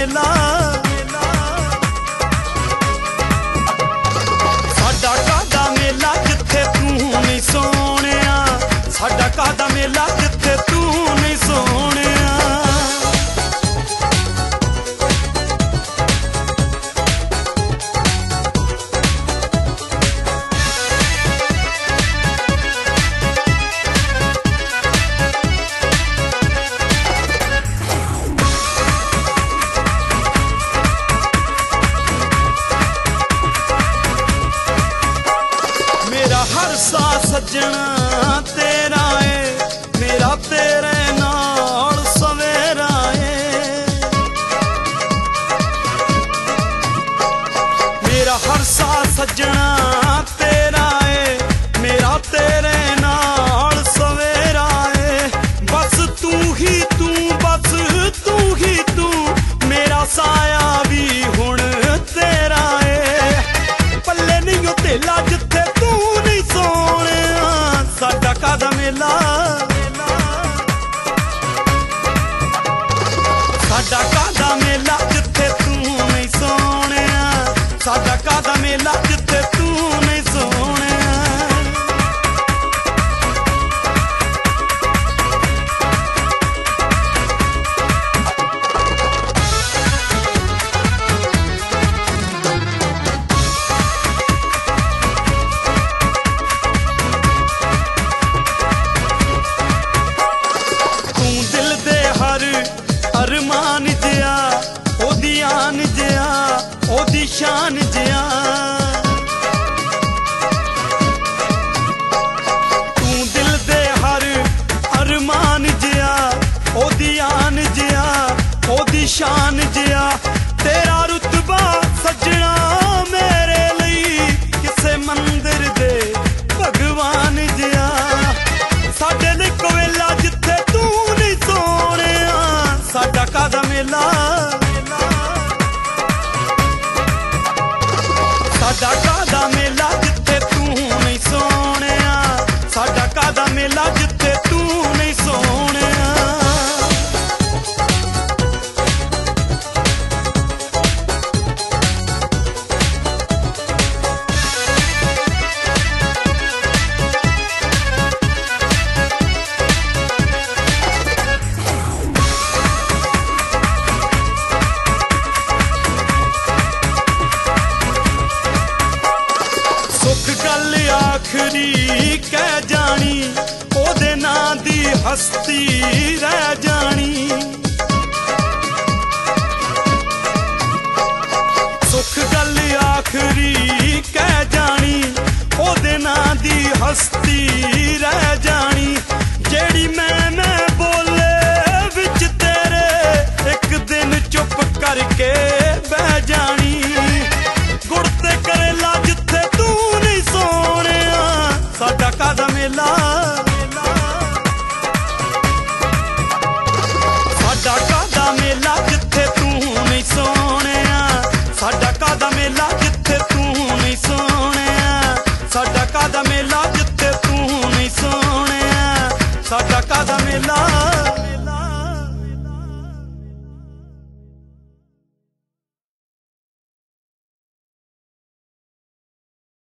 मेला साडा कादा मेला जिथे तू नहीं सोहणिया साडा कादा मेला जिथे तू नहीं सोहणिया हर सा सजना तेरा है मेरा तेरे नाल सवेरा है मेरा हर सा सजना तेरा है मेरा तेरे नाल सवेरा है बस तू ही तू बस तू ही तू मेरा साया भी हुण तेरा है पल्ले नहीं तेला जिथे साडा कादा मेला साडा कादा मेला जिथे तू नहीं सोहणिया साडा कादा मेला जिथे तू नहीं सोहणिया अरमान जिया ओदी आन जिया ओदी शान जिया तू दिल दे हर अरमान जिया ओदी आन जिया ओदी शान जिया तेरा रुतबा सजना मेरे लई किसे मंदिर दे भगवान जिया साडे ने कोवेला जिथे तू नहीं सोहणिया साडा कादा मेला साडा कादा मेला जिथे तू नहीं सोहणिया साडा कादा मेला जिथे तू नहीं सोहणिया गल आखरी कह जानी ओदे नां दी हस्ती रह जानी सुख गल आखरी कह जानी ओदे नां दी हस्ती रह जानी जेड़ी मैं बोले विच तेरे एक दिन चुप करके बह जानी गुड़ते करेला जिथे तू नहीं सोहणिया साडा कादा मेला साडा कादा मेला जिथे तू नहीं सोहणिया साडा कादा मेला जिथे तू नहीं सोहणिया साडा कादा मेला जिथे तू नहीं सोहणिया साडा कादा मेला।